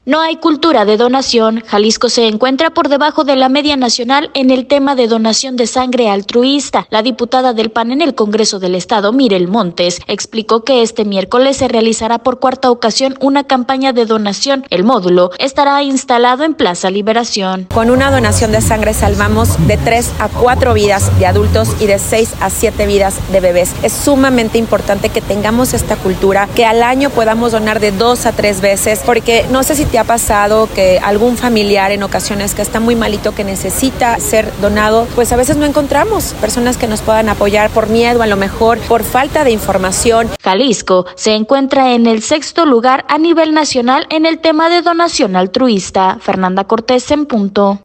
No hay cultura de donación. Jalisco se encuentra por debajo de la media nacional en el tema de donación de sangre altruista. La diputada del PAN en el Congreso del Estado, Mirel Montes, explicó que este miércoles se realizará por cuarta ocasión una campaña de donación. El módulo estará instalado en Plaza Liberación. Con una donación de sangre salvamos de 3 a 4 vidas de adultos y de 6 a 7 vidas de bebés. Es sumamente importante que tengamos esta cultura, que al año podamos donar de 2 a 3 veces, porque no sé si te ha pasado que algún familiar en ocasiones que está muy malito, que necesita ser donado, pues a veces no encontramos personas que nos puedan apoyar por miedo, a lo mejor por falta de información. Jalisco se encuentra en el 6º lugar a nivel nacional en el tema de donación altruista. Fernanda Cortés en punto.